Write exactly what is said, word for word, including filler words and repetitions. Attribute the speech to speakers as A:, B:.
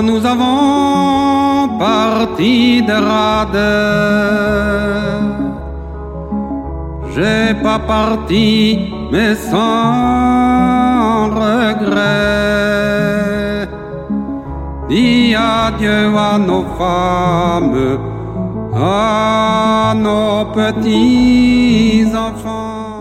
A: nous avons parti de rade, j'ai pas parti mais sans regret. Dis adieu à nos femmes, à nos petits enfants.